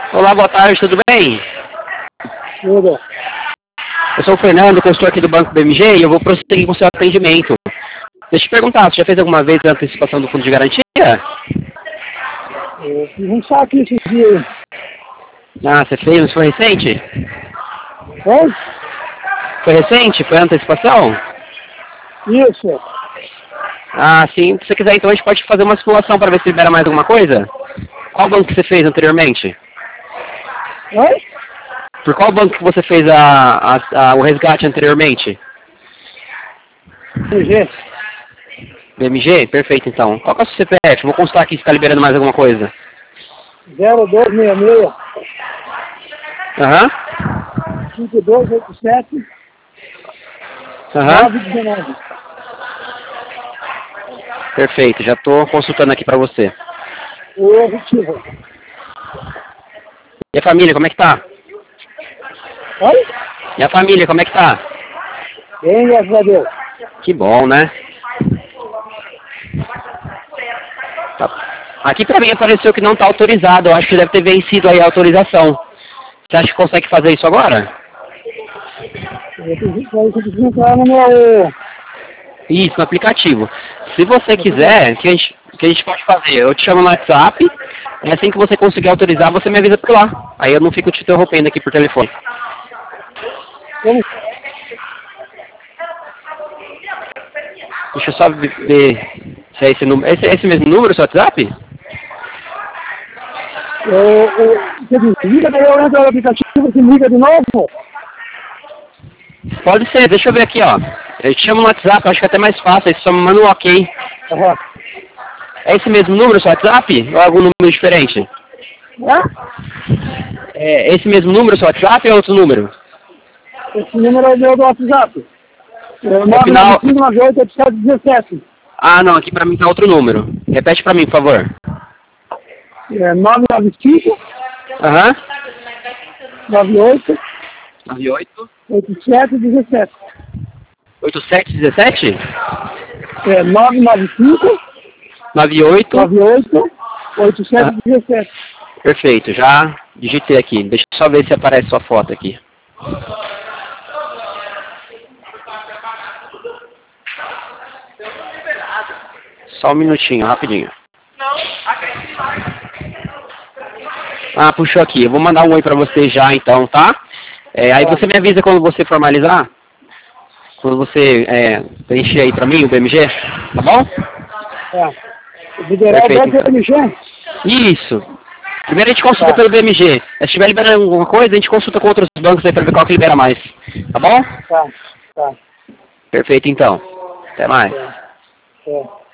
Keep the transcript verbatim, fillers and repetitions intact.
Olá, boa tarde, tudo bem? Tudo. Eu sou o Fernando, consultor aqui do Banco B M G e eu vou prosseguir com o seu atendimento. Deixa eu te perguntar, você já fez alguma vez a antecipação do fundo de garantia? Eu fiz um saque esses dias. Ah, você fez, mas foi recente? Oi? Foi recente? Foi a antecipação? Isso. Ah, sim. Se você quiser, então a gente pode fazer uma simulação para ver se libera mais alguma coisa? Qual banco que você fez anteriormente? Oi? Por qual banco que você fez a, a, a, o resgate anteriormente? B G. B M G? Perfeito, então. Qual que é o seu C P F? Vou consultar aqui se está liberando mais alguma coisa. zero dois seis seis, Aham. cinco dois oito sete, Aham. nove um nove. Perfeito, já estou consultando aqui para você. O objetivo. E a família, como é que tá? Oi? E a família, como é que tá? Bem, graças a Deus. Que bom, né? Tá. Aqui para mim apareceu que não está autorizado. Eu acho que deve ter vencido aí a autorização. Você acha que consegue fazer isso agora? Eu preciso entrar no meu... Isso, no aplicativo. Se você quiser, o que a gente, que a gente pode fazer? Eu te chamo no WhatsApp, e assim que você conseguir autorizar, você me avisa por lá. Aí eu não fico te interrompendo aqui por telefone. Como? Deixa eu só ver se é esse número. Esse, esse mesmo número, seu WhatsApp? Eu, eu, você desliga, daí eu entro no aplicativo, você liga de novo? Pode ser, deixa eu ver aqui, ó. Eu te chamo no WhatsApp, acho que é até mais fácil, aí você só me manda um ok. Aham. É esse mesmo número, seu WhatsApp? Ou é algum número diferente? É? É esse mesmo número, seu WhatsApp, ou é outro número? Esse número é meu do WhatsApp. É No final... nove nove cinco nove oito oito sete um sete. Ah, não, aqui pra mim tá outro número. Repete pra mim, por favor. É nove nove cinco, Aham. nove oito, nove oito oito sete um sete. oito sete um sete? É nove nove cinco, nove oito nove oito, oito sete Ah, um sete. perfeito, já digitei aqui. Deixa eu só ver se aparece sua foto aqui. Só um minutinho, rapidinho. Ah, puxou aqui. Eu vou mandar um oi pra você já então, tá? É, aí você me avisa quando você formalizar. Quando você é, preencher aí pra mim o B M G, tá bom? É. Liberar o Perfeito, banco do então. M G? Isso. Primeiro a gente consulta Tá. pelo B M G. Se estiver liberando alguma coisa, a gente consulta com outros bancos aí pra ver qual que libera mais. Tá bom? Tá, tá. Perfeito, então. Até mais. É. É.